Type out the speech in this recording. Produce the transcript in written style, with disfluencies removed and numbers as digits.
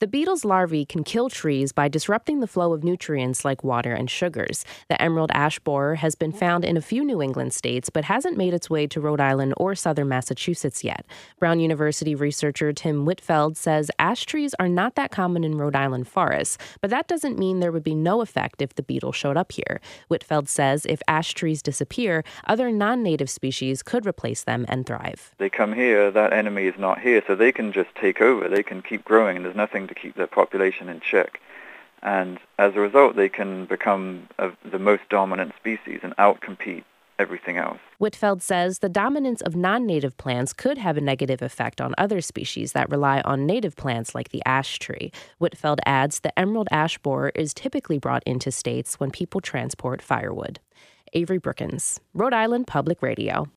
The beetle's larvae can kill trees by disrupting the flow of nutrients like water and sugars. The emerald ash borer has been found in a few New England states, but hasn't made its way to Rhode Island or southern Massachusetts yet. Brown University researcher Tim Whitfeld says ash trees are not that common in Rhode Island forests, but that doesn't mean there would be no effect if the beetle showed up here. Whitfeld says if ash trees disappear, other non-native species could replace them and thrive. They come here, that enemy is not here, so they can just take over. They can keep growing, and there's nothing to keep their population in check. And as a result, they can become the most dominant species and outcompete everything else. Whitfeld says the dominance of non-native plants could have a negative effect on other species that rely on native plants like the ash tree. Whitfeld adds the emerald ash borer is typically brought into states when people transport firewood. Avery Brookins, Rhode Island Public Radio.